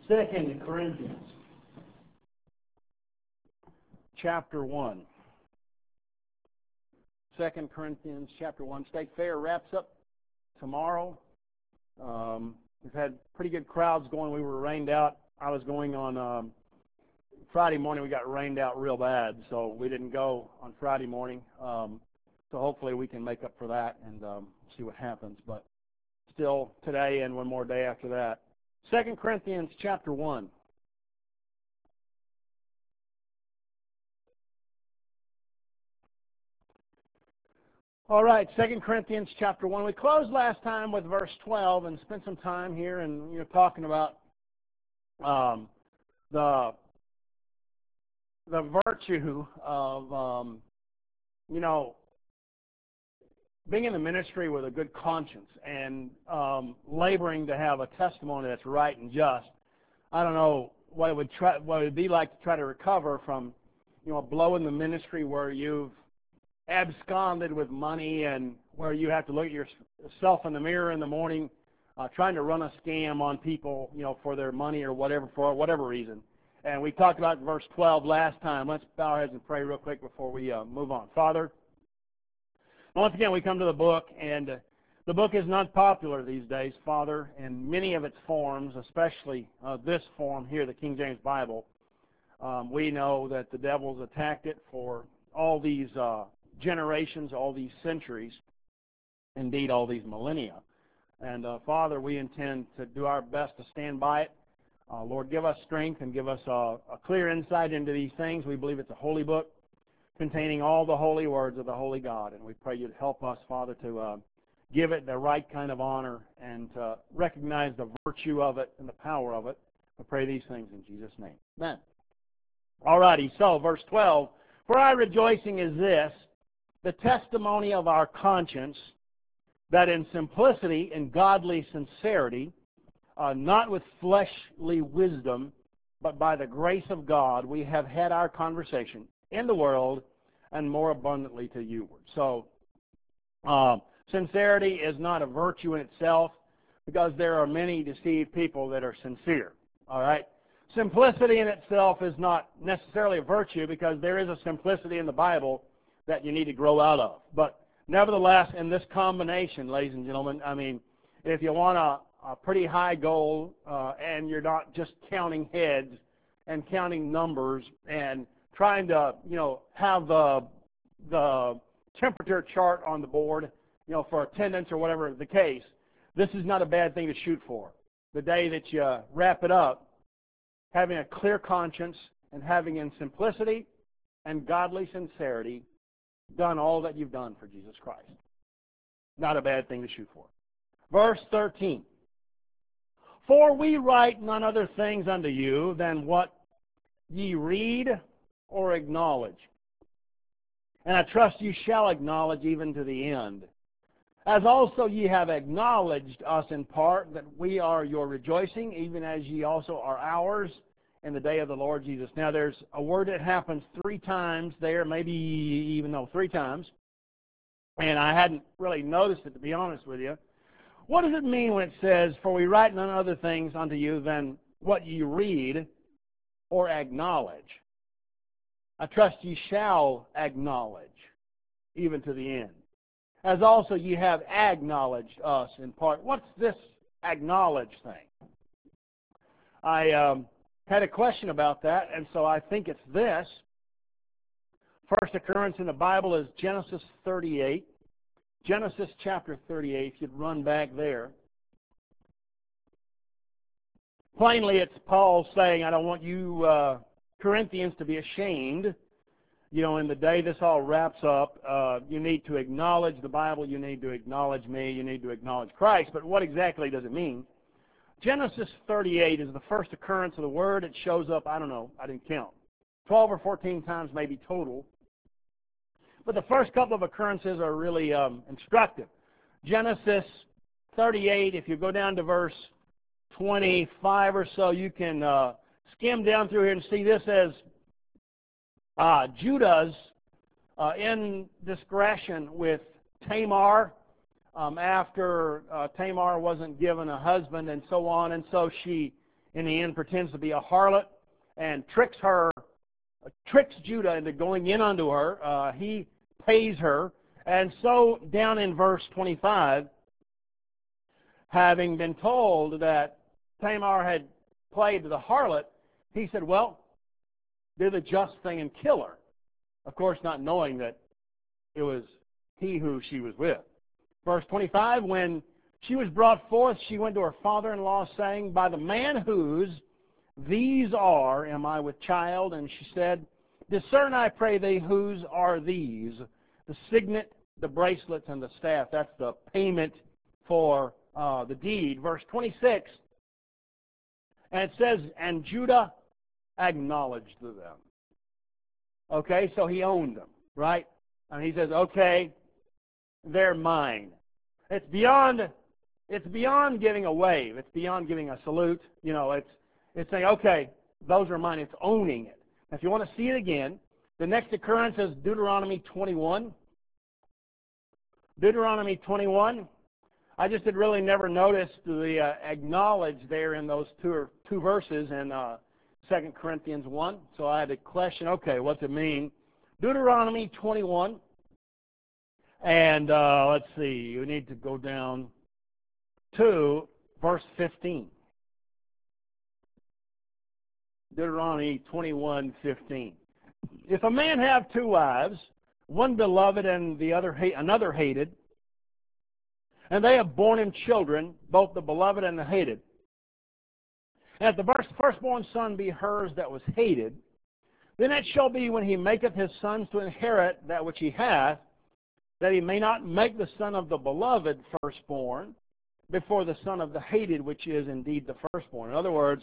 2 Corinthians chapter 1. 2 Corinthians chapter 1. State Fair wraps up tomorrow. We've had pretty good crowds going. We were rained out. I was going on Friday morning. We got rained out real bad, so we didn't go on Friday morning. So hopefully we can make up for that and see what happens. But still today and one more day after that. 2 Corinthians chapter 1. All right, 2 Corinthians chapter 1. We closed last time with verse 12 and spent some time here and talking about the virtue of being in the ministry with a good conscience and laboring to have a testimony that's right and just. I don't know what it would be like to try to recover from a blow in the ministry where you've absconded with money and where you have to look at yourself in the mirror in the morning trying to run a scam on people for their money or whatever, for whatever reason. And we talked about verse 12 last time. Let's bow our heads and pray real quick before we move on. Father, once again we come to the book, and the book is not popular these days, Father, in many of its forms, especially this form here, the King James Bible. We know that the devil's attacked it for all these generations, all these centuries, indeed all these millennia. And Father, we intend to do our best to stand by it. Lord, give us strength and give us a clear insight into these things. We believe it's a holy book containing all the holy words of the holy God, and we pray you'd help us, Father, to give it the right kind of honor and to recognize the virtue of it and the power of it. I pray these things in Jesus' name. Amen. All righty, so verse 12, for our rejoicing is this, the testimony of our conscience, that in simplicity and godly sincerity, not with fleshly wisdom, but by the grace of God, we have had our conversation in the world and more abundantly to youward. So, sincerity is not a virtue in itself because there are many deceived people that are sincere. All right? Simplicity in itself is not necessarily a virtue because there is a simplicity in the Bible that you need to grow out of. But nevertheless, in this combination, ladies and gentlemen, I mean, if you want a pretty high goal and you're not just counting heads and counting numbers and trying to, have the temperature chart on the board, for attendance or whatever the case, this is not a bad thing to shoot for. The day that you wrap it up, having a clear conscience and having in simplicity and godly sincerity done all that you've done for Jesus Christ. Not a bad thing to shoot for. Verse 13. For we write none other things unto you than what ye read or acknowledge. And I trust you shall acknowledge even to the end. As also ye have acknowledged us in part, that we are your rejoicing, even as ye also are ours in the day of the Lord Jesus. Now there's a word that happens 3 times there, maybe even 3 times. And I hadn't really noticed it, to be honest with you. What does it mean when it says, for we write none other things unto you than what ye read or acknowledge? I trust ye shall acknowledge, even to the end. As also ye have acknowledged us in part. What's this acknowledge thing? I had a question about that, and so I think it's this. First occurrence in the Bible is Genesis 38. Genesis chapter 38, if you'd run back there. Plainly, it's Paul saying, I don't want you Corinthians to be ashamed. In the day this all wraps up, you need to acknowledge the Bible, you need to acknowledge me, you need to acknowledge Christ. But what exactly does it mean? Genesis 38 is the first occurrence of the word. It shows up, I don't know, I didn't count, 12 or 14 times maybe total. But the first couple of occurrences are really instructive. Genesis 38, if you go down to verse 25 or so, you can skim down through here and see this as Judah's indiscretion with Tamar after Tamar wasn't given a husband and so on. And so she in the end pretends to be a harlot and tricks Judah into going in unto her. He pays her. And so down in verse 25, having been told that Tamar had played the harlot, he said, well, do the just thing and kill her. Of course, not knowing that it was he who she was with. Verse 25, when she was brought forth, she went to her father-in-law, saying, by the man whose these are, am I with child? And she said, discern, I pray thee, whose are these? The signet, the bracelets, and the staff. That's the payment for the deed. Verse 26, and it says, and Judah acknowledged them. Okay, so he owned them, right? And he says, okay, they're mine. It's beyond giving a wave. It's beyond giving a salute. You know, it's saying, okay, those are mine. It's owning it. Now, if you want to see it again, the next occurrence is Deuteronomy 21. Deuteronomy 21. I just had really never noticed the acknowledge there in those two verses in 2 Corinthians 1. So I had to question, okay, what's it mean? Deuteronomy 21. And let's see, we need to go down to verse 15. Deuteronomy 21:15. If a man have two wives, one beloved and the other another hated, and they have borne him children, both the beloved and the hated, and if the firstborn son be hers that was hated, then it shall be when he maketh his sons to inherit that which he hath, that he may not make the son of the beloved firstborn before the son of the hated, which is indeed the firstborn. In other words,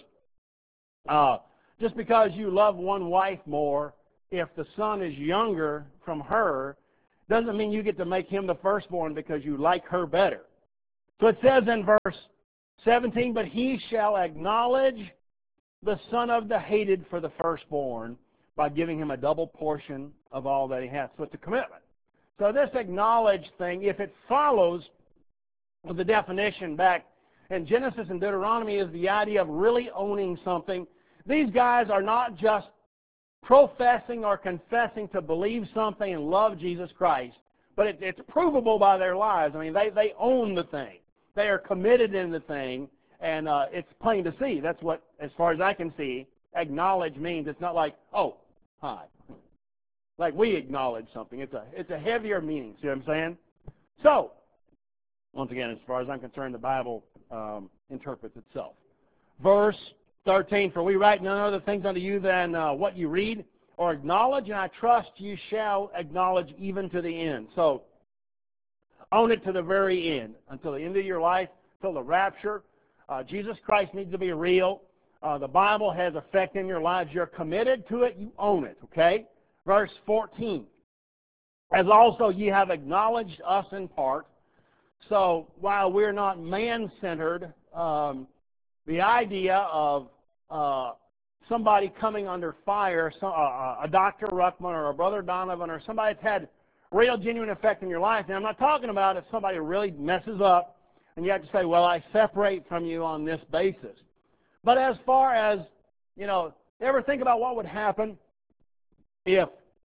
just because you love one wife more, if the son is younger from her, doesn't mean you get to make him the firstborn because you like her better. So it says in verse 17, but he shall acknowledge the son of the hated for the firstborn by giving him a double portion of all that he hath. So it's a commitment. So this acknowledge thing, if it follows the definition back in Genesis and Deuteronomy, is the idea of really owning something. These guys are not just professing or confessing to believe something and love Jesus Christ, but it's provable by their lives. I mean, they own the thing. They are committed in the thing, and it's plain to see. That's what, as far as I can see, acknowledge means. It's not like, oh, hi. Like we acknowledge something. It's a heavier meaning. See what I'm saying? So, once again, as far as I'm concerned, the Bible interprets itself. Verse 13, for we write none other things unto you than what you read or acknowledge, and I trust you shall acknowledge even to the end. So, own it to the very end, until the end of your life, till the rapture. Jesus Christ needs to be real. The Bible has effect in your lives. You're committed to it. You own it, okay? Verse 14, as also ye have acknowledged us in part. So while we're not man-centered, the idea of somebody coming under fire, a Dr. Ruckman or a Brother Donovan or somebody that's had real genuine effect in your life. Now, I'm not talking about if somebody really messes up and you have to say, well, I separate from you on this basis. But as far as, you know, ever think about what would happen if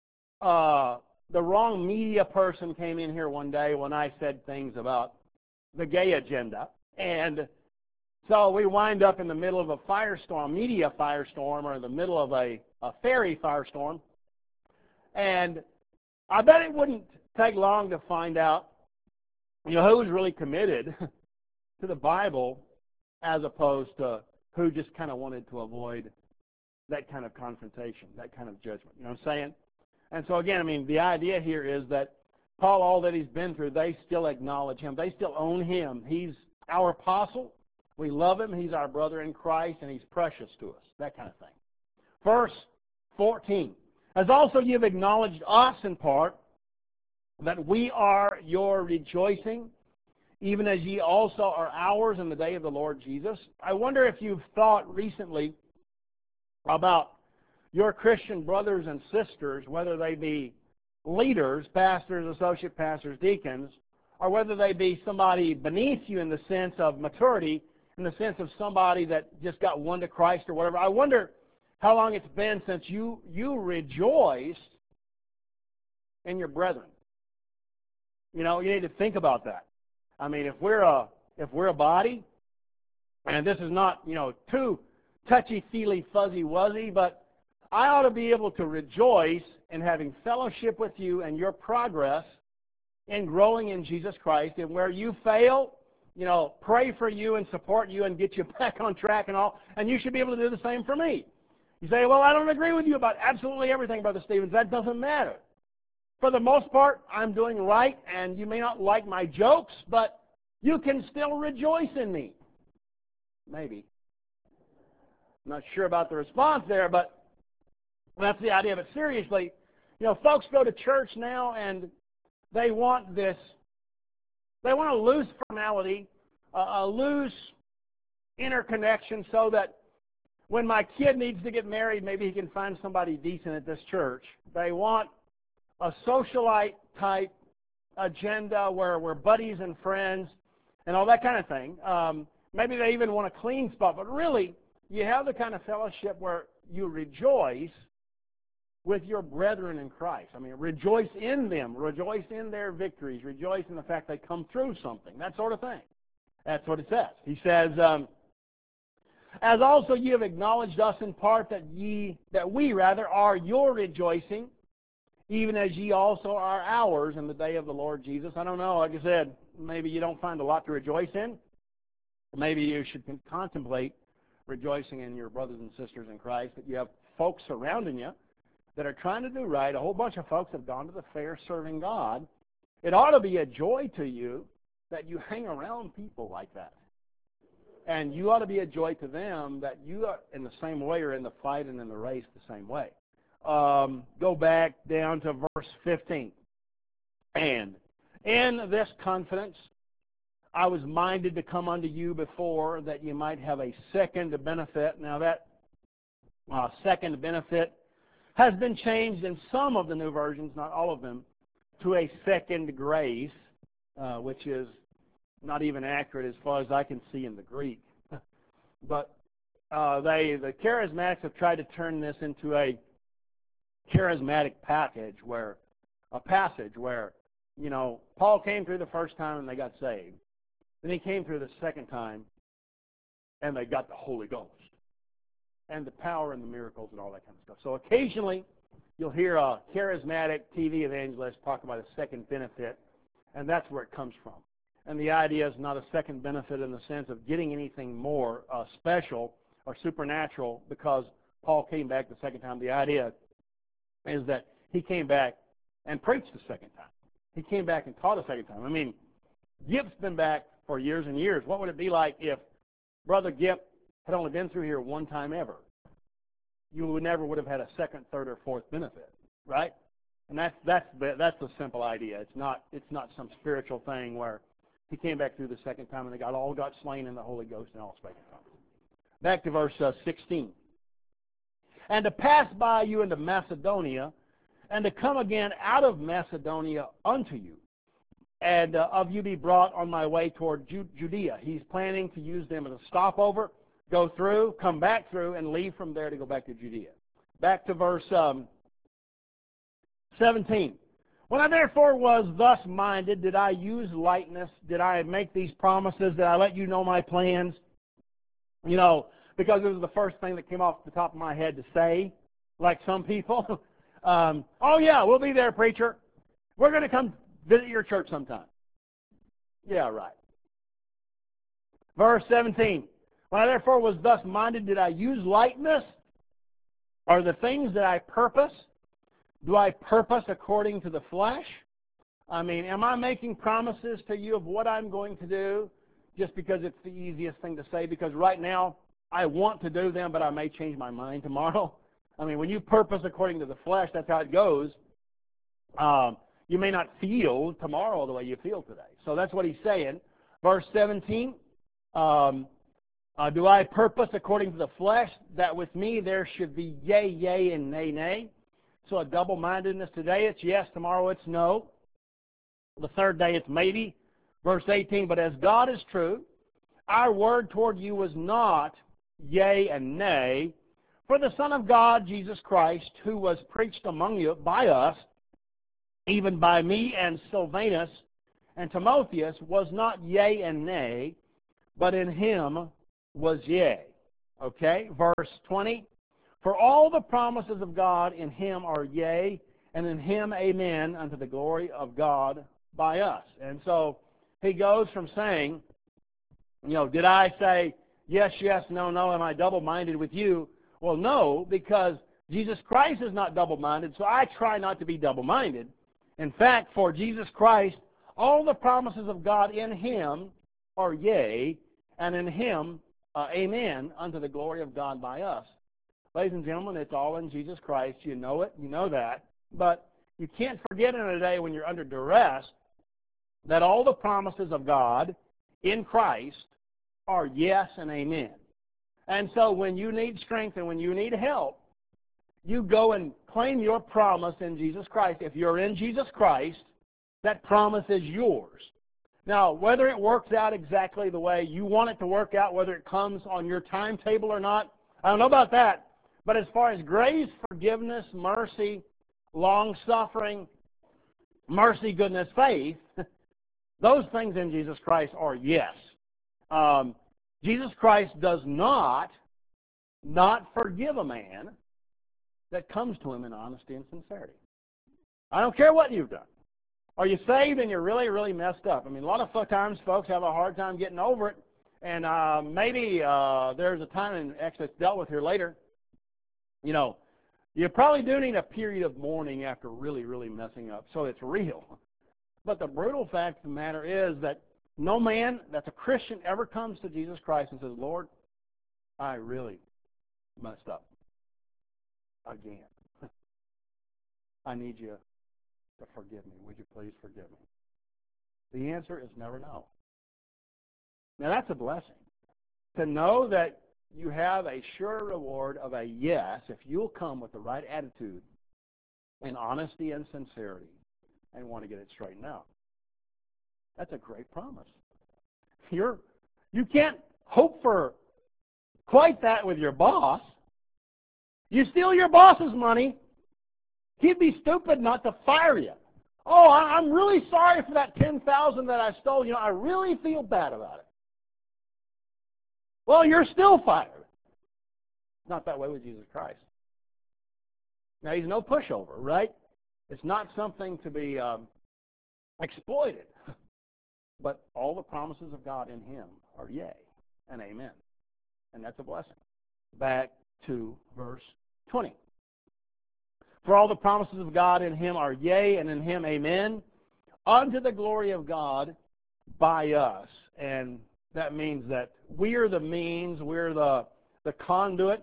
the wrong media person came in here one day when I said things about the gay agenda, and so we wind up in the middle of a firestorm, media firestorm, or in the middle of a fairy firestorm, and I bet it wouldn't take long to find out, you know, who's really committed to the Bible as opposed to who just kind of wanted to avoid that kind of confrontation, that kind of judgment. You know what I'm saying? And so again, I mean, the idea here is that Paul, all that he's been through, they still acknowledge him. They still own him. He's our apostle. We love him. He's our brother in Christ, and he's precious to us. That kind of thing. Verse 14. As also you've acknowledged us in part, that we are your rejoicing, even as ye also are ours in the day of the Lord Jesus. I wonder if you've thought recently about your Christian brothers and sisters, whether they be leaders, pastors, associate pastors, deacons, or whether they be somebody beneath you in the sense of maturity, in the sense of somebody that just got won to Christ or whatever. I wonder how long it's been since you rejoiced in your brethren. You know, you need to think about that. I mean, if we're a body, and this is not, you know, too touchy-feely, fuzzy-wuzzy, but I ought to be able to rejoice in having fellowship with you and your progress in growing in Jesus Christ. And where you fail, you know, pray for you and support you and get you back on track and all. And you should be able to do the same for me. You say, well, I don't agree with you about absolutely everything, Brother Stevens. That doesn't matter. For the most part, I'm doing right, and you may not like my jokes, but you can still rejoice in me. Maybe. I'm not sure about the response there, but that's the idea. But seriously, you know, folks go to church now and they want this. They want a loose formality, a loose interconnection, so that when my kid needs to get married, maybe he can find somebody decent at this church. They want a socialite type agenda where we're buddies and friends and all that kind of thing. Maybe they even want a clean spot, but really, you have the kind of fellowship where you rejoice with your brethren in Christ. I mean, rejoice in them, rejoice in their victories, rejoice in the fact they come through something, that sort of thing. That's what it says. He says, as also ye have acknowledged us in part that we are your rejoicing, even as ye also are ours in the day of the Lord Jesus. I don't know, like I said, maybe you don't find a lot to rejoice in. Maybe you should contemplate rejoicing in your brothers and sisters in Christ, that you have folks surrounding you that are trying to do right. A whole bunch of folks have gone to the fair serving God. It ought to be a joy to you that you hang around people like that. And you ought to be a joy to them that you are in the same way or in the fight and in the race the same way. Go back down to verse 15. And in this confidence, I was minded to come unto you before, that you might have a second benefit. Now that second benefit has been changed in some of the new versions, not all of them, to a second grace, which is not even accurate as far as I can see in the Greek. But the charismatics have tried to turn this into a charismatic passage where, you know, Paul came through the first time and they got saved. Then he came through the second time and they got the Holy Ghost and the power and the miracles and all that kind of stuff. So occasionally you'll hear a charismatic TV evangelist talk about a second benefit, and that's where it comes from. And the idea is not a second benefit in the sense of getting anything more special or supernatural because Paul came back the second time. The idea is that he came back and preached the second time. He came back and taught a second time. I mean, Gip's been back for years and years. What would it be like if Brother Gip had only been through here one time ever? You never would have had a second, third, or fourth benefit, right? And that's the simple idea. It's not some spiritual thing where he came back through the second time and they all got slain in the Holy Ghost and all spake in tongues. Back to verse 16. And to pass by you into Macedonia, and to come again out of Macedonia unto you, and of you be brought on my way toward Judea. He's planning to use them as a stopover, go through, come back through, and leave from there to go back to Judea. Back to verse 17. When I therefore was thus minded, did I use lightness? Did I make these promises? Did I let you know my plans? You know, because it was the first thing that came off the top of my head to say, like some people. Oh, yeah, we'll be there, preacher. We're going to come visit your church sometime. Yeah, right. Verse 17. When I therefore was thus minded, did I use lightness? Are the things that I purpose? Do I purpose according to the flesh? I mean, am I making promises to you of what I'm going to do just because it's the easiest thing to say? Because right now, I want to do them, but I may change my mind tomorrow. I mean, when you purpose according to the flesh, that's how it goes. You may not feel tomorrow the way you feel today. So that's what he's saying. Verse 17, do I purpose according to the flesh, that with me there should be yea, yea, and nay, nay? So a double-mindedness today, it's yes, tomorrow it's no. The third day it's maybe. Verse 18, but as God is true, our word toward you was not yea and nay, for the Son of God, Jesus Christ, who was preached among you by us, even by me and Silvanus and Timotheus, was not yea and nay, but in him was yea. Okay, verse 20. For all the promises of God in him are yea, and in him amen, unto the glory of God by us. And so he goes from saying, did I say yes, yes, no, no, am I double-minded with you? Well, no, because Jesus Christ is not double-minded, so I try not to be double-minded. In fact, for Jesus Christ, all the promises of God in him are yea, and in him, amen, unto the glory of God by us. Ladies and gentlemen, it's all in Jesus Christ. You know it. You know that. But you can't forget in a day when you're under duress that all the promises of God in Christ are yes and amen. And so when you need strength and when you need help, you go and claim your promise in Jesus Christ. If you're in Jesus Christ, that promise is yours. Now, whether it works out exactly the way you want it to work out, whether it comes on your timetable or not, I don't know about that. But as far as grace, forgiveness, mercy, long-suffering, mercy, goodness, faith, those things in Jesus Christ are yes. Jesus Christ does not forgive a man that comes to him in honesty and sincerity. I don't care what you've done. Are you saved and you're really, really messed up? I mean, a lot of times folks have a hard time getting over it, and maybe there's a time, and actually it's dealt with here later, you probably do need a period of mourning after really, really messing up, so it's real. But the brutal fact of the matter is that no man that's a Christian ever comes to Jesus Christ and says, Lord, I really messed up again. I need you to forgive me. Would you please forgive me? The answer is never no. Now that's a blessing. To know that you have a sure reward of a yes if you'll come with the right attitude and honesty and sincerity and want to get it straightened out. That's a great promise. You can't hope for quite that with your boss. You steal your boss's money, he'd be stupid not to fire you. Oh, I'm really sorry for that $10,000 that I stole. I really feel bad about it. Well, you're still fired. Not that way with Jesus Christ. Now, he's no pushover, right? It's not something to be exploited. But all the promises of God in him are yea and amen. And that's a blessing. Back to verse 20. For all the promises of God in him are yea, and in him amen, unto the glory of God by us. And that means that we are the means, we're the conduit.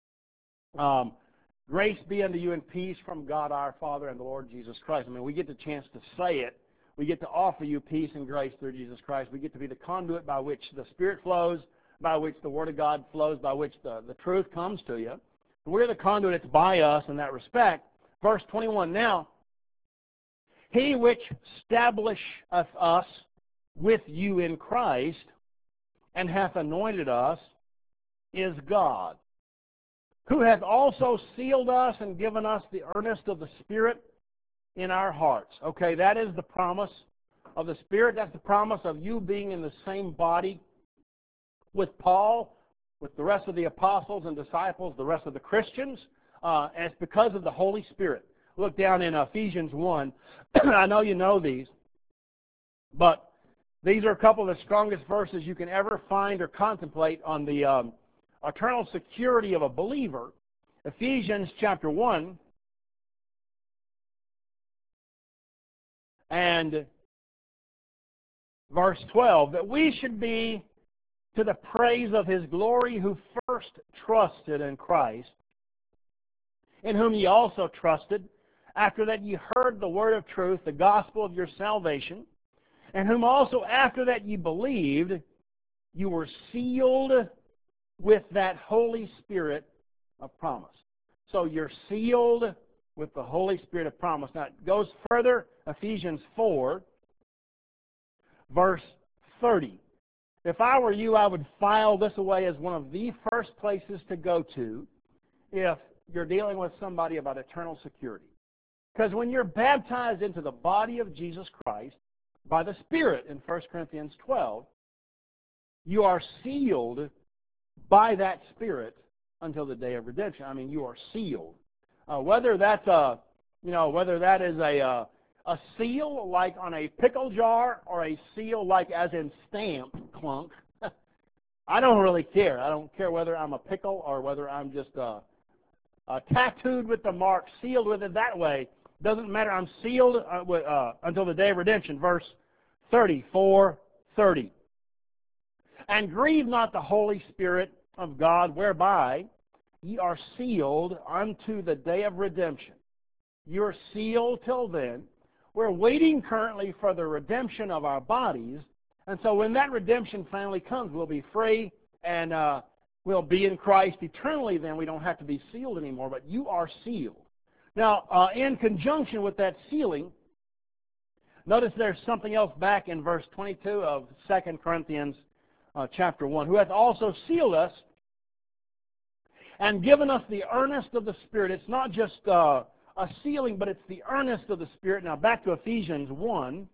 Grace be unto you and peace from God our Father and the Lord Jesus Christ. I mean, we get the chance to say it. We get to offer you peace and grace through Jesus Christ. We get to be the conduit by which the Spirit flows, by which the Word of God flows, by which the truth comes to you. We're the conduit. It's by us in that respect. Verse 21, now, he which establisheth us with you in Christ and hath anointed us is God, who hath also sealed us and given us the earnest of the Spirit in our hearts. Okay, that is the promise of the Spirit. That's the promise of you being in the same body with Paul, with the rest of the apostles and disciples, the rest of the Christians, and it's because of the Holy Spirit. Look down in Ephesians 1. I know you know these, but these are a couple of the strongest verses you can ever find or contemplate on the eternal security of a believer. Ephesians chapter 1 and verse 12, that we should be to the praise of his glory who first trusted in Christ, in whom ye also trusted, after that ye heard the word of truth, the gospel of your salvation, and whom also after that ye believed, you were sealed with that Holy Spirit of promise. So you're sealed with the Holy Spirit of promise. Now it goes further, Ephesians 4, verse 30. If I were you, I would file this away as one of the first places to go to if you're dealing with somebody about eternal security. Because when you're baptized into the body of Jesus Christ by the Spirit in 1 Corinthians 12, you are sealed by that Spirit until the day of redemption. I mean, you are sealed. Whether that is a seal like on a pickle jar or a seal like as in stamped clunk, I don't really care. I don't care whether I'm a pickle or whether I'm just tattooed with the mark, sealed with it that way. Doesn't matter. I'm sealed until the day of redemption. Verse 34:30. And grieve not the Holy Spirit of God, whereby ye are sealed unto the day of redemption. You're sealed till then. We're waiting currently for the redemption of our bodies. And so when that redemption finally comes, we'll be free and we'll be in Christ eternally then. We don't have to be sealed anymore, but you are sealed. Now, in conjunction with that sealing, notice there's something else back in verse 22 of 2 Corinthians chapter 1, who hath also sealed us and given us the earnest of the Spirit. It's not just a sealing, but it's the earnest of the Spirit. Now back to Ephesians 1.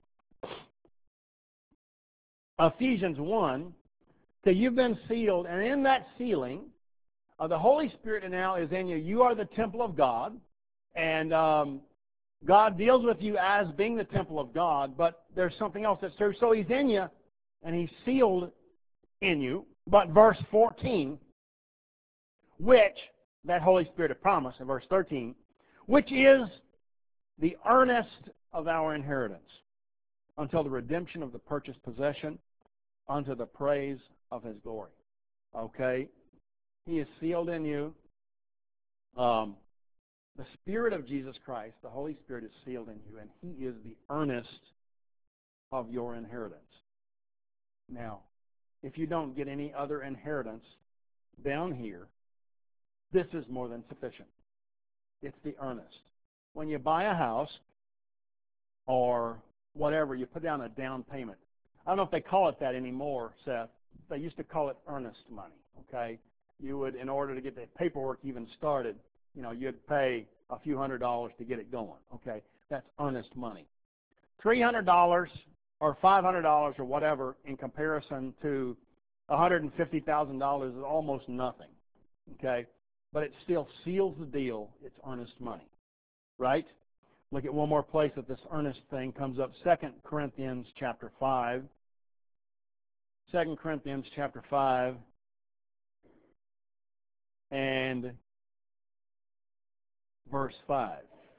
Ephesians 1. So you've been sealed, and in that sealing, the Holy Spirit now is in you. You are the temple of God, and God deals with you as being the temple of God, but there's something else that's true. So He's in you, and He's sealed in you. But verse 14, which, that Holy Spirit of promise in verse 13, which is the earnest of our inheritance until the redemption of the purchased possession unto the praise of His glory. Okay? He is sealed in you. The Spirit of Jesus Christ, the Holy Spirit, is sealed in you, and He is the earnest of your inheritance. Now, if you don't get any other inheritance down here, this is more than sufficient. It's the earnest. When you buy a house or whatever, you put down a down payment. I don't know if they call it that anymore, Seth. They used to call it earnest money, okay? You would, in order to get the paperwork even started, you'd pay a few $100s to get it going, okay? That's earnest money. $300 or $500 or whatever in comparison to $150,000 is almost nothing, okay? But it still seals the deal. It's earnest money, right? Look at one more place that this earnest thing comes up. 2 Corinthians chapter 5. 2 Corinthians chapter 5 and verse 5.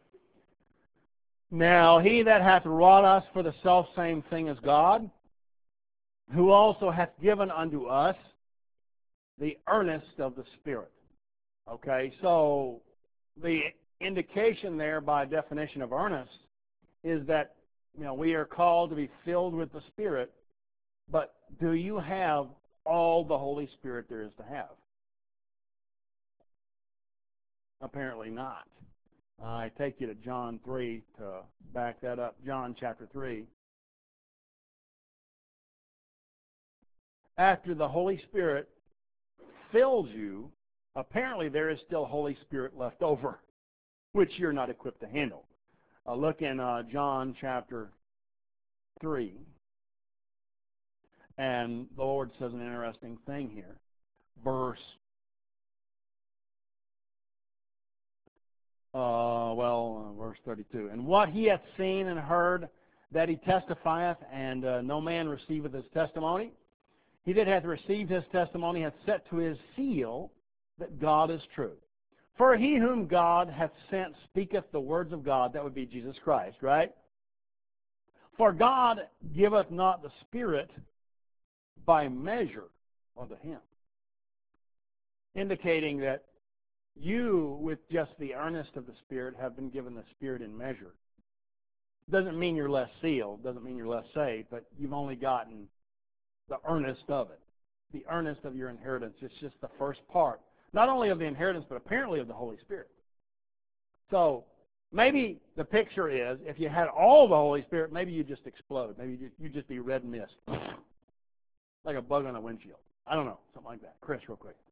Now He that hath wrought us for the selfsame thing as God, who also hath given unto us the earnest of the Spirit. Okay, so the indication there by definition of earnest is that we are called to be filled with the Spirit, but do you have all the Holy Spirit there is to have? Apparently not. I take you to John 3 to back that up. John chapter 3. After the Holy Spirit fills you, apparently there is still Holy Spirit left over, which you're not equipped to handle. Look in John chapter 3. And the Lord says an interesting thing here. Verse 32. And what He hath seen and heard, that He testifieth, and no man receiveth His testimony. He that hath received His testimony hath set to His seal that God is true. For He whom God hath sent speaketh the words of God. That would be Jesus Christ, right? For God giveth not the Spirit by measure unto Him. Indicating that you, with just the earnest of the Spirit, have been given the Spirit in measure. Doesn't mean you're less sealed, doesn't mean you're less saved, but you've only gotten the earnest of it. The earnest of your inheritance. It's just the first part. Not only of the inheritance, but apparently of the Holy Spirit. So, maybe the picture is, if you had all the Holy Spirit, maybe you'd just explode. Maybe you'd just be red mist. Like a bug on a windshield. I don't know, something like that. Chris, real quick.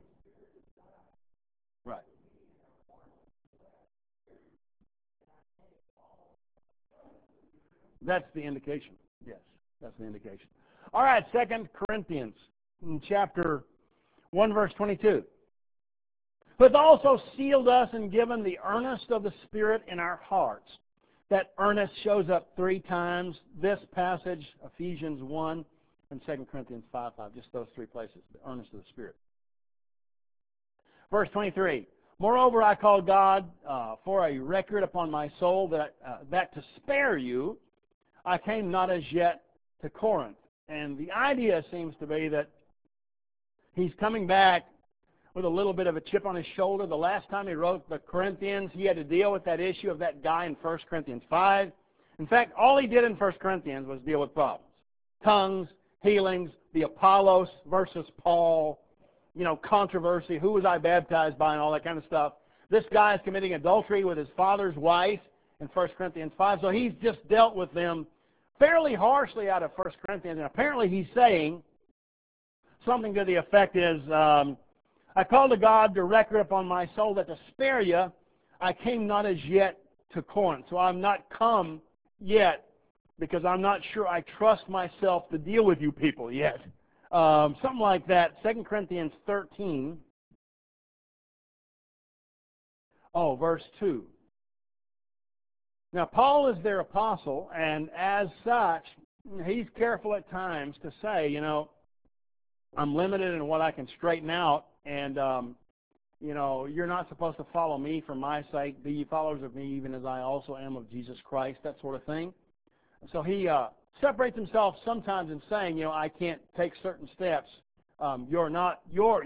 Right. That's the indication. Yes, that's the indication. All right, 2 Corinthians in chapter 1, verse 22. Who hath also sealed us and given the earnest of the Spirit in our hearts. That earnest shows up 3 times. This passage, Ephesians 1 and 2 Corinthians 5:5, just those 3 places, the earnest of the Spirit. Verse 23. Moreover, I call God for a record upon my soul that to spare you, I came not as yet to Corinth. And the idea seems to be that he's coming back with a little bit of a chip on his shoulder. The last time he wrote the Corinthians, he had to deal with that issue of that guy in 1 Corinthians 5. In fact, all he did in 1 Corinthians was deal with problems. Tongues, healings, the Apollos versus Paul, controversy, who was I baptized by, and all that kind of stuff. This guy is committing adultery with his father's wife in 1 Corinthians 5, so he's just dealt with them fairly harshly out of 1 Corinthians, and apparently he's saying something to the effect is, I call to God to record upon my soul that to spare you, I came not as yet to Corinth. So I'm not come yet because I'm not sure I trust myself to deal with you people yet. Something like that. 2 Corinthians 13. Verse 2. Now, Paul is their apostle, and as such, he's careful at times to say, I'm limited in what I can straighten out, and, you're not supposed to follow me for my sake. Be ye followers of me, even as I also am of Jesus Christ, that sort of thing. So he separates himself sometimes in saying, I can't take certain steps. You're not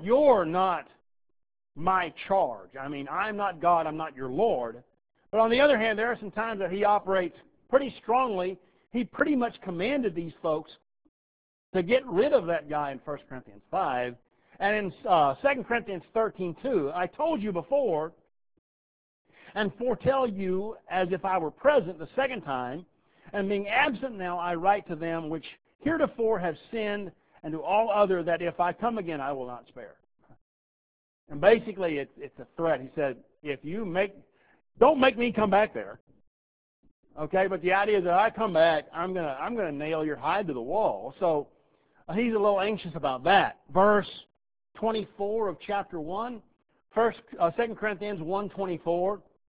my charge. I mean, I'm not God, I'm not your Lord. But on the other hand, there are some times that he operates pretty strongly. He pretty much commanded these folks to get rid of that guy in 1 Corinthians 5. And in 2 Corinthians 13:2, I told you before, and foretell you as if I were present the second time, and being absent now I write to them which heretofore have sinned, and to all other that if I come again I will not spare. And basically it's a threat. He said, don't make me come back there. Okay, but the idea is that I come back, I'm gonna nail your hide to the wall. So he's a little anxious about that. Verse 24 of chapter 1, 2 Corinthians 1:24.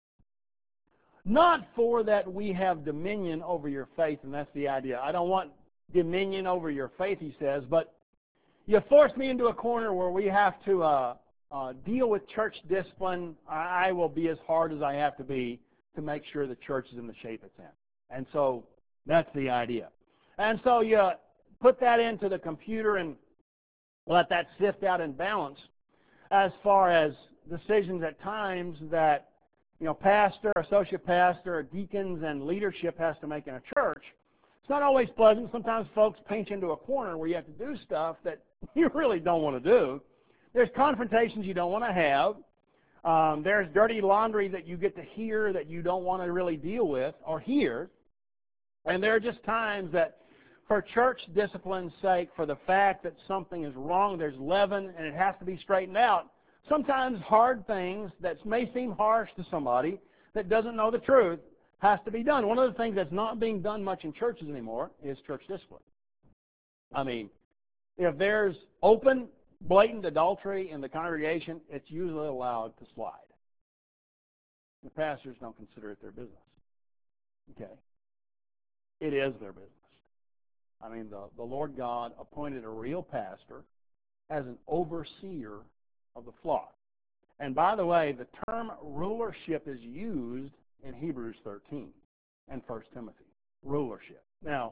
Not for that we have dominion over your faith, and that's the idea. I don't want dominion over your faith, he says, but you forced me into a corner where we have to deal with church discipline. I will be as hard as I have to be to make sure the church is in the shape it's in. And so that's the idea. And so you put that into the computer and let that sift out and balance as far as decisions at times that, pastor, associate pastor, or deacons and leadership has to make in a church. It's not always pleasant. Sometimes folks paint you into a corner where you have to do stuff that you really don't want to do. There's confrontations you don't want to have. There's dirty laundry that you get to hear that you don't want to really deal with or hear. And there are just times that for church discipline's sake, for the fact that something is wrong, there's leaven, and it has to be straightened out. Sometimes hard things that may seem harsh to somebody that doesn't know the truth has to be done. One of the things that's not being done much in churches anymore is church discipline. I mean, if there's open, blatant adultery in the congregation, it's usually allowed to slide. The pastors don't consider it their business. Okay? It is their business. I mean, the Lord God appointed a real pastor as an overseer of the flock. And by the way, the term rulership is used in Hebrews 13 and 1 Timothy. Rulership. Now,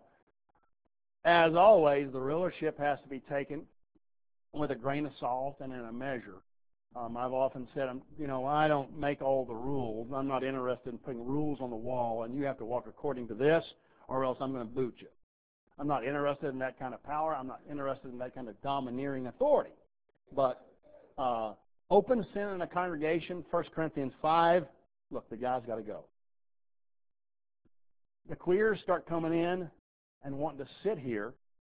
as always, the rulership has to be taken with a grain of salt and in a measure. I've often said, I don't make all the rules. I'm not interested in putting rules on the wall, and you have to walk according to this, or else I'm going to boot you. I'm not interested in that kind of power. I'm not interested in that kind of domineering authority. But open sin in a congregation, 1 Corinthians 5, look, the guy's got to go. The queers start coming in and wanting to sit here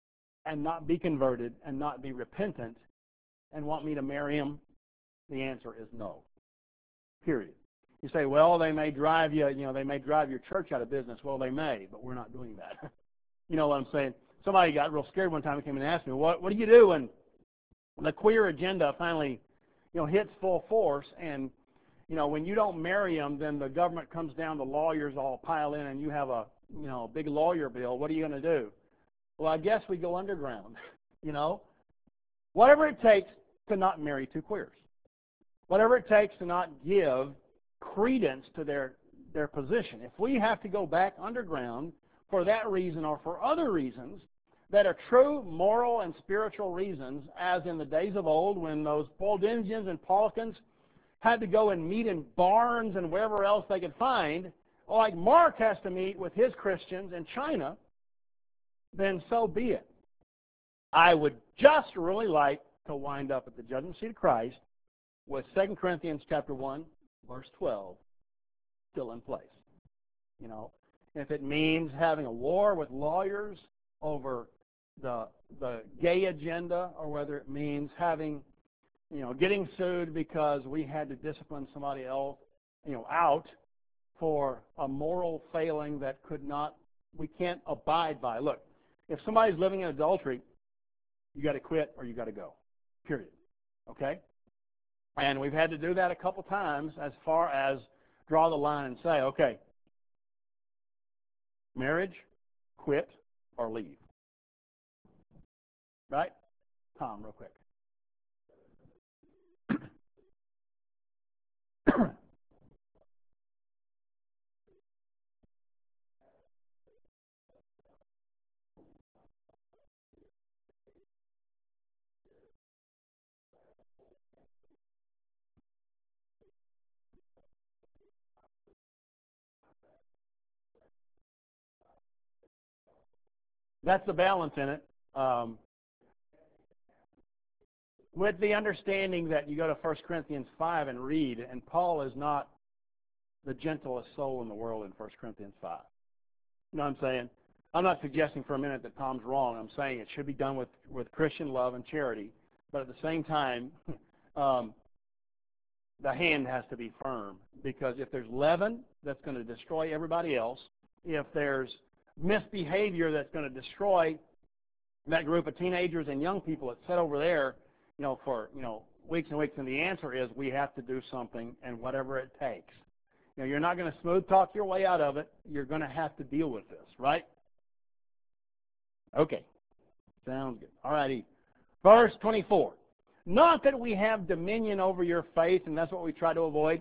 and not be converted and not be repentant and want me to marry him? The answer is no. Period. You say, well, they may drive they may drive your church out of business. Well, they may, but we're not doing that. You know what I'm saying? Somebody got real scared one time and came and asked me, what do you do when the queer agenda finally, hits full force, and, when you don't marry them, then the government comes down, the lawyers all pile in, and you have a, big lawyer bill. What are you going to do? Well, I guess we go underground, Whatever it takes to not marry two queers. Whatever it takes to not give credence to their position. If we have to go back underground for that reason or for other reasons that are true moral and spiritual reasons, as in the days of old when those Waldensians and Paulkins had to go and meet in barns and wherever else they could find, or like Mark has to meet with his Christians in China, then so be it. I would just really like to wind up at the judgment seat of Christ with 2 Corinthians chapter 1, verse 12, still in place. If it means having a war with lawyers over the gay agenda, or whether it means having, getting sued because we had to discipline somebody else, out for a moral failing that we can't abide by. Look, if somebody's living in adultery, you got to quit or you got to go. Period. Okay? And we've had to do that a couple times as far as draw the line and say, okay, marriage, quit, or leave. Right? Tom, real quick. That's the balance in it. With the understanding that you go to 1 Corinthians 5 and read, and Paul is not the gentlest soul in the world in 1 Corinthians 5. You know what I'm saying? I'm not suggesting for a minute that Tom's wrong. I'm saying it should be done with Christian love and charity, but at the same time, the hand has to be firm, because if there's leaven that's going to destroy everybody else, if there's misbehavior that's going to destroy that group of teenagers and young people that sit over there, for weeks and weeks, and the answer is we have to do something, and whatever it takes. You're not going to smooth talk your way out of it. You're going to have to deal with this, right? Okay. Sounds good. All righty. Verse 24. Not that we have dominion over your faith, and that's what we try to avoid.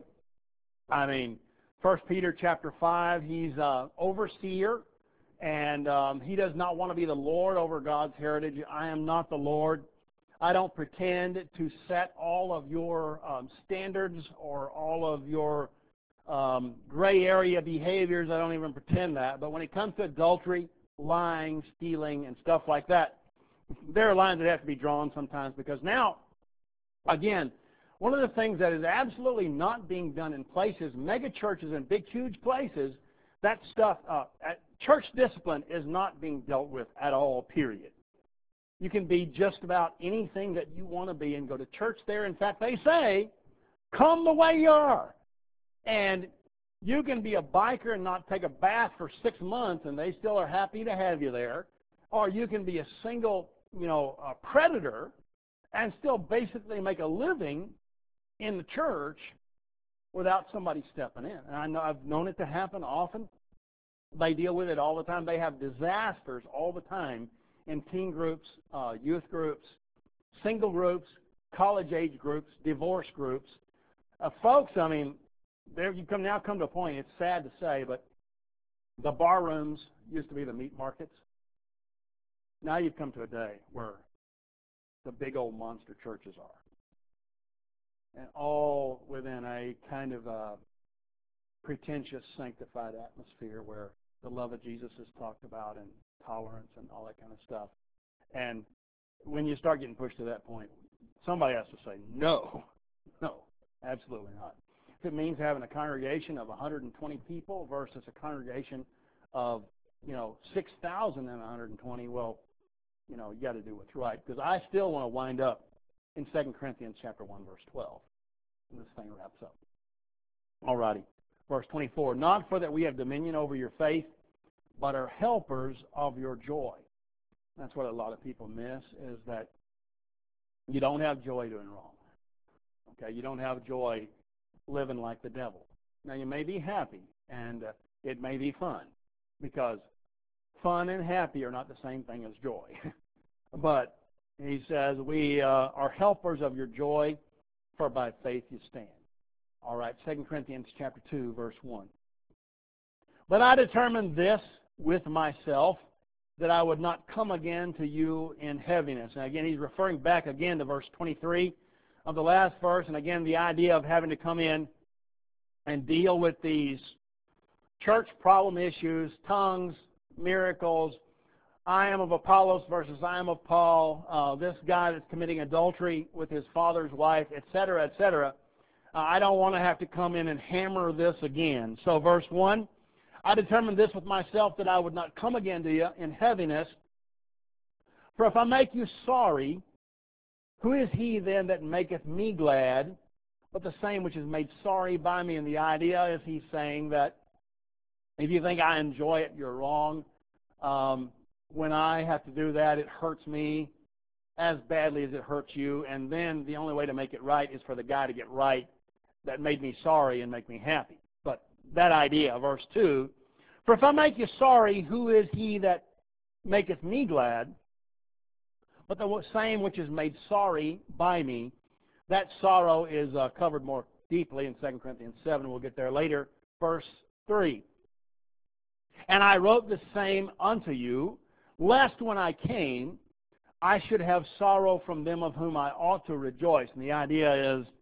1 Peter chapter 5, he's overseer, and he does not want to be the Lord over God's heritage. I am not the Lord. I don't pretend to set all of your standards or all of your gray area behaviors. I don't even pretend that. But when it comes to adultery, lying, stealing, and stuff like that, there are lines that have to be drawn sometimes, because now, again, one of the things that is absolutely not being done in places, mega churches and big, huge places, that stuff, church discipline is not being dealt with at all, period. You can be just about anything that you want to be and go to church there. In fact, they say, come the way you are. And you can be a biker and not take a bath for 6 months, and they still are happy to have you there. Or you can be a single, a predator and still basically make a living in the church without somebody stepping in. And I've known it to happen often. They deal with it all the time. They have disasters all the time in teen groups, youth groups, single groups, college-age groups, divorce groups. Folks, there you now come to a point, it's sad to say, but the bar rooms used to be the meat markets. Now you've come to a day where the big old monster churches are. And all within a kind of a pretentious, sanctified atmosphere where the love of Jesus is talked about, and tolerance and all that kind of stuff. And when you start getting pushed to that point, somebody has to say, no, absolutely not. If it means having a congregation of 120 people versus a congregation of, 6,000 and 120, well, you got to do what's right. Because I still want to wind up in 2 Corinthians chapter 1, verse 12. And this thing wraps up. All righty. Verse 24. Not for that we have dominion over your faith, but are helpers of your joy. That's what a lot of people miss, is that you don't have joy doing wrong. Okay, you don't have joy living like the devil. Now, you may be happy, and it may be fun, because fun and happy are not the same thing as joy. But he says, we are helpers of your joy, for by faith you stand. All right, 2 Corinthians chapter 2, verse 1. But I determined this with myself, that I would not come again to you in heaviness. And again, he's referring back again to verse 23 of the last verse, and again, the idea of having to come in and deal with these church problem issues, tongues, miracles, I am of Apollos versus I am of Paul, this guy that's committing adultery with his father's wife, etc., etc. I don't want to have to come in and hammer this again. So verse 1, I determined this with myself, that I would not come again to you in heaviness. For if I make you sorry, who is he then that maketh me glad, but the same which is made sorry by me? And the idea is he's saying that if you think I enjoy it, you're wrong. When I have to do that, it hurts me as badly as it hurts you. And then the only way to make it right is for the guy to get right that made me sorry and make me happy. But that idea, verse 2, for if I make you sorry, who is he that maketh me glad? But the same which is made sorry by me. That sorrow is covered more deeply in 2 Corinthians 7. We'll get there later. Verse 3. And I wrote the same unto you, lest when I came, I should have sorrow from them of whom I ought to rejoice. And the idea is,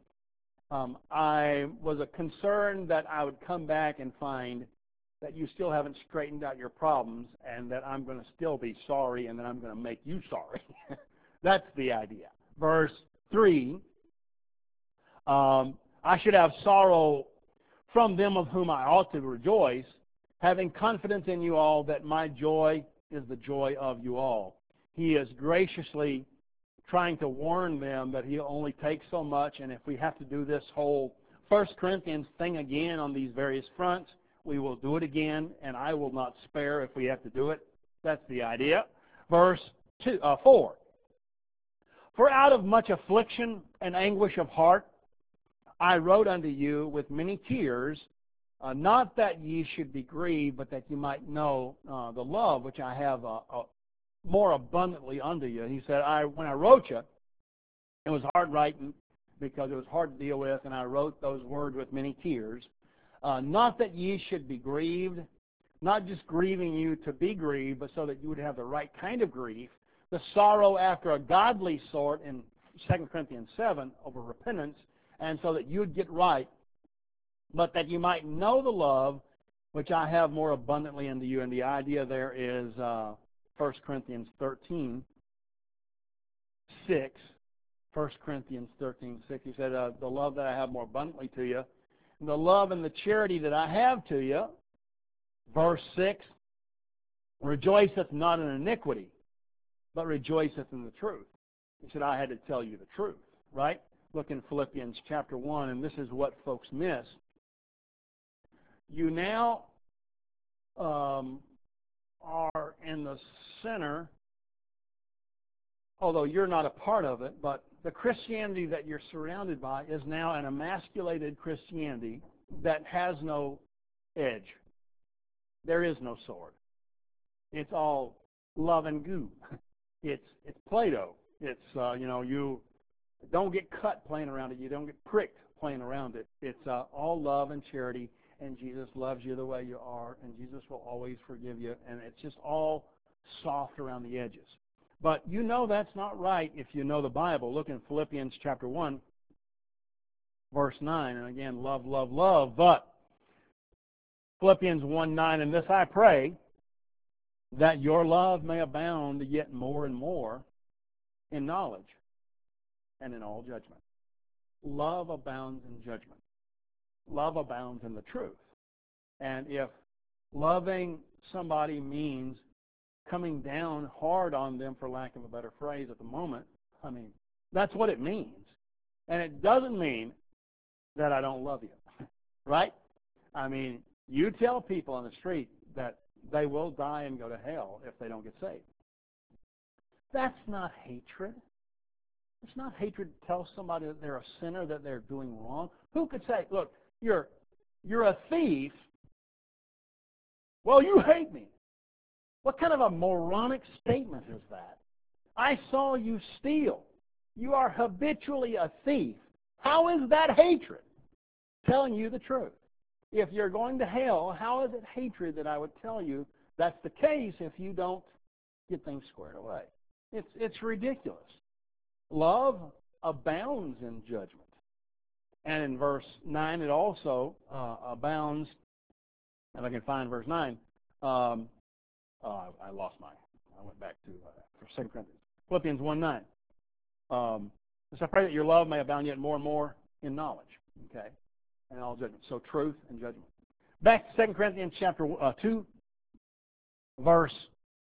I was concerned that I would come back and find that you still haven't straightened out your problems, and that I'm going to still be sorry, and that I'm going to make you sorry. That's the idea. Verse 3, I should have sorrow from them of whom I ought to rejoice, having confidence in you all that my joy is the joy of you all. He is graciously trying to warn them that he'll only take so much, and if we have to do this whole 1 Corinthians thing again on these various fronts, we will do it again, and I will not spare if we have to do it. That's the idea. Verse 4. For out of much affliction and anguish of heart I wrote unto you with many tears, not that ye should be grieved, but that you might know the love which I have more abundantly unto you. He said, when I wrote you, it was hard writing because it was hard to deal with, and I wrote those words with many tears. Not that ye should be grieved, not just grieving you to be grieved, but so that you would have the right kind of grief, the sorrow after a godly sort in 2 Corinthians 7 over repentance, and so that you would get right, but that you might know the love which I have more abundantly unto you. And the idea there is 1 Corinthians 13, 6. 1 Corinthians 13, 6. He said, the love that I have more abundantly to you, and the love and the charity that I have to you. Verse 6, rejoiceth not in iniquity, but rejoiceth in the truth. He said, I had to tell you the truth, right? Look in Philippians chapter 1, and this is what folks miss. You now are in the center, although you're not a part of it, but the Christianity that you're surrounded by is now an emasculated Christianity that has no edge. There is no sword. It's all love and goo. It's Play-Doh. It's, you don't get cut playing around it. You don't get pricked playing around it. It's all love and charity, and Jesus loves you the way you are, and Jesus will always forgive you, and it's just all soft around the edges. But you know that's not right if you know the Bible. Look in Philippians chapter 1, verse 9, and again, love, love, love. But Philippians 1:9, and this I pray, that your love may abound yet more and more in knowledge and in all judgment. Love abounds in judgment. Love abounds in the truth. And if loving somebody means coming down hard on them, for lack of a better phrase at the moment. I mean, that's what it means. And it doesn't mean that I don't love you, right? I mean, you tell people on the street that they will die and go to hell if they don't get saved. That's not hatred. It's not hatred to tell somebody that they're a sinner, that they're doing wrong. Who could say, look, you're a thief. Well, you hate me. What kind of a moronic statement is that? I saw you steal. You are habitually a thief. How is that hatred? Telling you the truth. If you're going to hell, how is it hatred that I would tell you that's the case if you don't get things squared away? It's ridiculous. Love abounds in judgment. And in verse 9, it also abounds. If I can find verse 9. I went back to 2 Corinthians. Philippians 1:9. So I pray that your love may abound yet more and more in knowledge, okay, and all judgment. So truth and judgment. Back to 2 Corinthians chapter 2, verse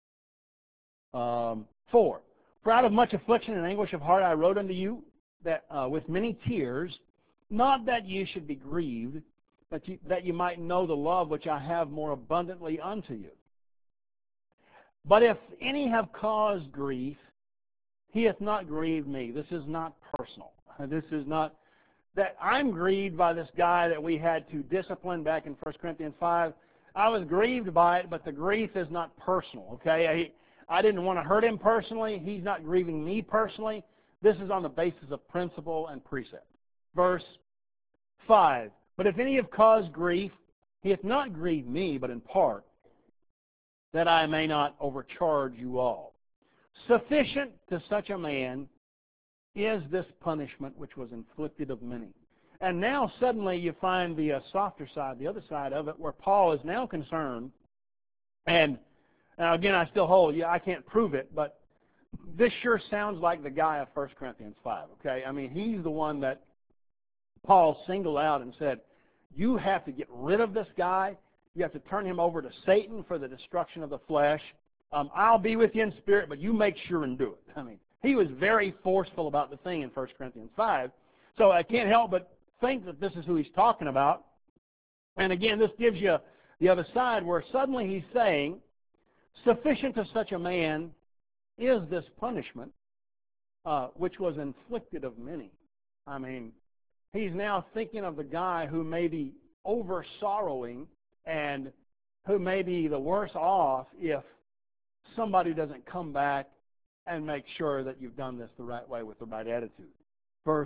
4. For out of much affliction and anguish of heart I wrote unto you that with many tears, not that you should be grieved, but that you might know the love which I have more abundantly unto you. But if any have caused grief, he hath not grieved me. This is not personal. This is not that I'm grieved by this guy that we had to discipline back in 1 Corinthians 5. I was grieved by it, but the grief is not personal, okay? I didn't want to hurt him personally. He's not grieving me personally. This is on the basis of principle and precept. Verse 5. But if any have caused grief, he hath not grieved me, but in part, that I may not overcharge you all. Sufficient to such a man is this punishment which was inflicted of many. And now suddenly you find the softer side, the other side of it, where Paul is now concerned. And now again, I still hold, I can't prove it, but this sure sounds like the guy of 1 Corinthians 5, okay? I mean, he's the one that Paul singled out and said, you have to get rid of this guy. You have to turn him over to Satan for the destruction of the flesh. I'll be with you in spirit, but you make sure and do it. I mean, he was very forceful about the thing in 1 Corinthians 5. So I can't help but think that this is who he's talking about. And again, this gives you the other side where suddenly he's saying, sufficient to such a man is this punishment, which was inflicted of many. I mean, he's now thinking of the guy who may be over-sorrowing and who may be the worse off if somebody doesn't come back and make sure that you've done this the right way with the right attitude. Verse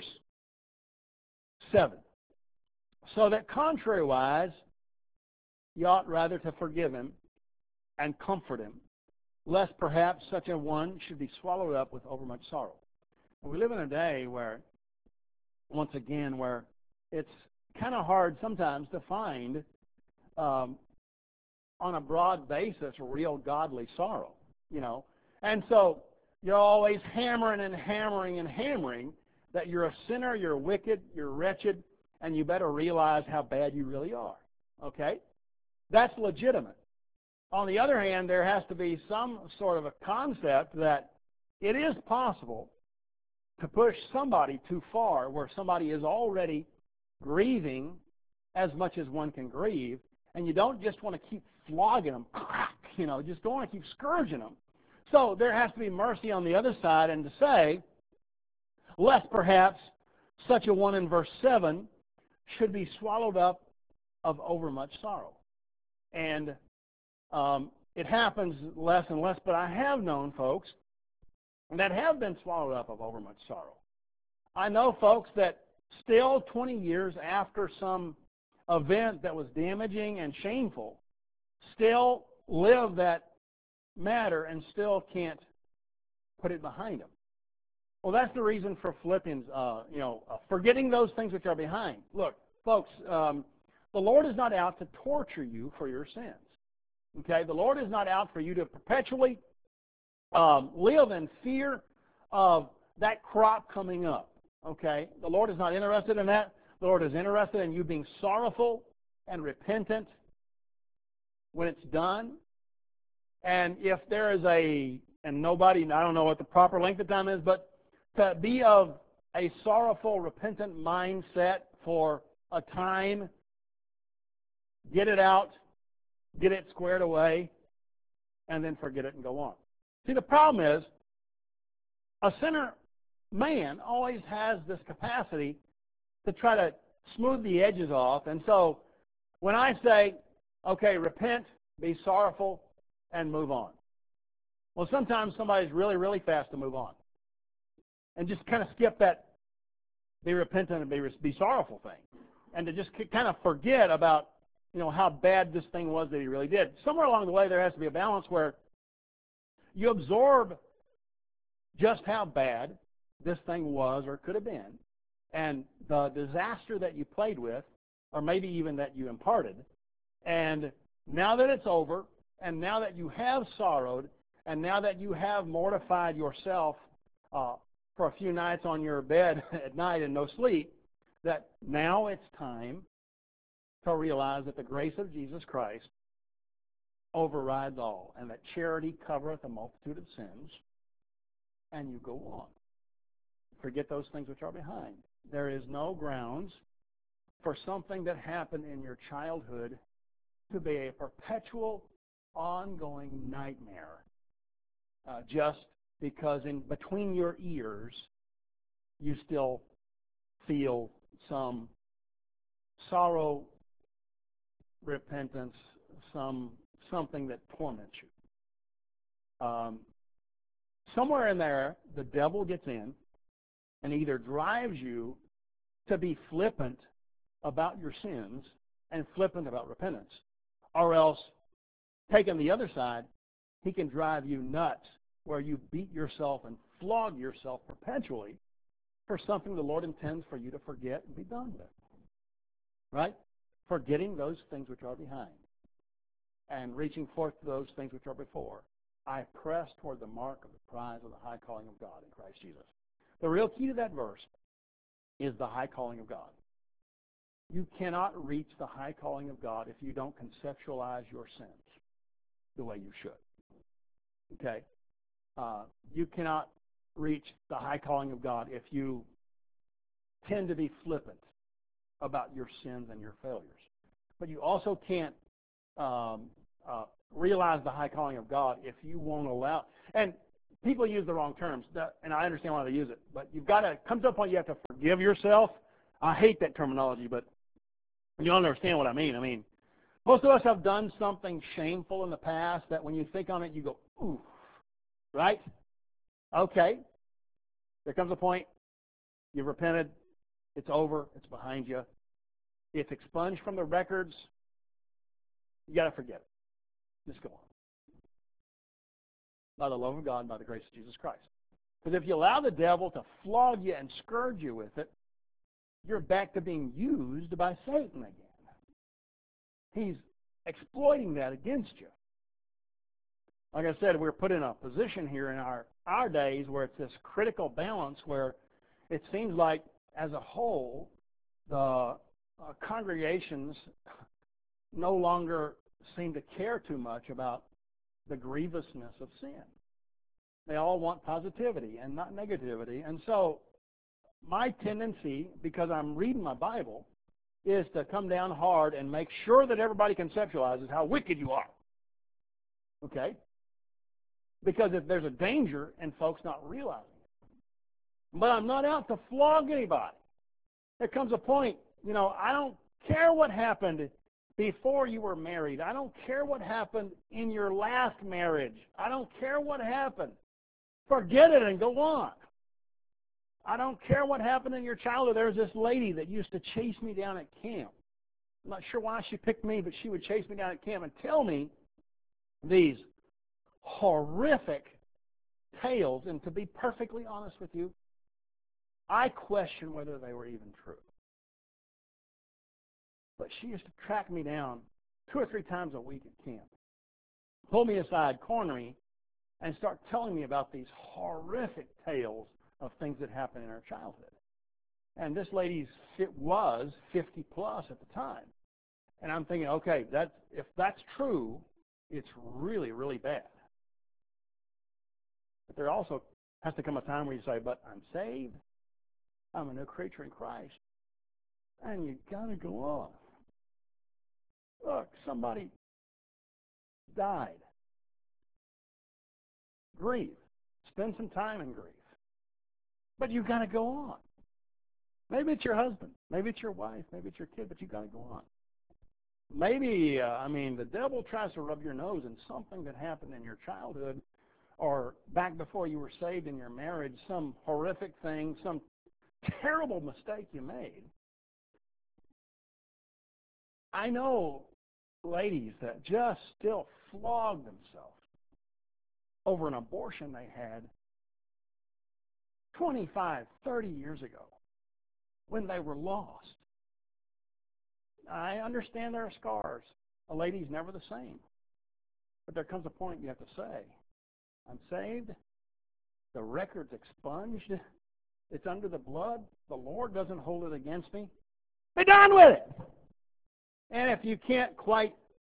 7. So that contrariwise, you ought rather to forgive him and comfort him, lest perhaps such a one should be swallowed up with overmuch sorrow. And we live in a day where, once again, where it's kind of hard sometimes to find on a broad basis real godly sorrow, you know. And so you're always hammering and hammering and hammering that you're a sinner, you're wicked, you're wretched, and you better realize how bad you really are, okay? That's legitimate. On the other hand, there has to be some sort of a concept that it is possible to push somebody too far where somebody is already grieving as much as one can grieve, and you don't just want to keep flogging them, you know, just don't want to keep scourging them. So there has to be mercy on the other side, and to say, lest perhaps such a one in verse 7 should be swallowed up of overmuch sorrow. And it happens less and less, but I have known folks that have been swallowed up of overmuch sorrow. I know folks that still 20 years after some event that was damaging and shameful still live that matter and still can't put it behind them. Well, that's the reason for Philippians, forgetting those things which are behind. Look, folks, the Lord is not out to torture you for your sins. Okay, the Lord is not out for you to perpetually live in fear of that crop coming up. Okay, the Lord is not interested in that. The Lord is interested in you being sorrowful and repentant when it's done, And if there is and nobody, I don't know what the proper length of time is, but to be of a sorrowful, repentant mindset for a time, get it out, get it squared away, and then forget it and go on. See, the problem is, a sinner man always has this capacity to try to smooth the edges off. And so when I say, okay, repent, be sorrowful, and move on. Well, sometimes somebody's really, really fast to move on. And just kind of skip that be repentant and be sorrowful thing. And to just kind of forget about, how bad this thing was that he really did. Somewhere along the way there has to be a balance where you absorb just how bad this thing was or could have been, and the disaster that you played with, or maybe even that you imparted. And now that it's over, and now that you have sorrowed, and now that you have mortified yourself for a few nights on your bed at night and no sleep, that now it's time to realize that the grace of Jesus Christ overrides all, and that charity covereth a multitude of sins, and you go on. Forget those things which are behind. There is no grounds for something that happened in your childhood to be a perpetual, ongoing nightmare, just because in between your ears you still feel some sorrow, repentance, something that torments you. Somewhere in there, the devil gets in and either drives you to be flippant about your sins and flippant about repentance, or else, taking the other side, he can drive you nuts where you beat yourself and flog yourself perpetually for something the Lord intends for you to forget and be done with. Right? Forgetting those things which are behind and reaching forth to those things which are before. I press toward the mark of the prize of the high calling of God in Christ Jesus. The real key to that verse is the high calling of God. You cannot reach the high calling of God if you don't conceptualize your sins the way you should. Okay? You cannot reach the high calling of God if you tend to be flippant about your sins and your failures. But you also can't realize the high calling of God if you won't allow. And people use the wrong terms, and I understand why they use it. But you've got to come to a point you have to forgive yourself. I hate that terminology, but you understand what I mean. I mean, most of us have done something shameful in the past that when you think on it, you go, ooh, right? Okay. There comes a point, you've repented, it's over, it's behind you. It's expunged from the records. You got to forget it. Just go on. By the love of God and by the grace of Jesus Christ. Because if you allow the devil to flog you and scourge you with it, you're back to being used by Satan again. He's exploiting that against you. Like I said, we're put in a position here in our days where it's this critical balance where it seems like, as a whole, the congregations no longer seem to care too much about the grievousness of sin. They all want positivity and not negativity. And so my tendency, because I'm reading my Bible, is to come down hard and make sure that everybody conceptualizes how wicked you are. Okay? Because if there's a danger in folks not realizing it. But I'm not out to flog anybody. There comes a point, I don't care what happened before you were married. I don't care what happened in your last marriage. I don't care what happened. Forget it and go on. I don't care what happened in your childhood. There was this lady that used to chase me down at camp. I'm not sure why she picked me, but she would chase me down at camp and tell me these horrific tales. And to be perfectly honest with you, I question whether they were even true. But she used to track me down 2 or 3 times a week at camp, pull me aside, corner me, and start telling me about these horrific tales of things that happened in her childhood. And this lady was 50 plus at the time. And I'm thinking, okay, if that's true, it's really, really bad. But there also has to come a time where you say, but I'm saved. I'm a new creature in Christ. And you got to go on. Look, somebody died. Grieve. Spend some time in grief. But you got to go on. Maybe it's your husband. Maybe it's your wife. Maybe it's your kid. But you got to go on. Maybe, the devil tries to rub your nose in something that happened in your childhood or back before you were saved in your marriage, some horrific thing, some terrible mistake you made. I know ladies that just still flog themselves over an abortion they had 25, 30 years ago when they were lost. I understand there are scars. A lady's never the same. But there comes a point you have to say, I'm saved. The record's expunged. It's under the blood. The Lord doesn't hold it against me. Be done with it. And if you can't quite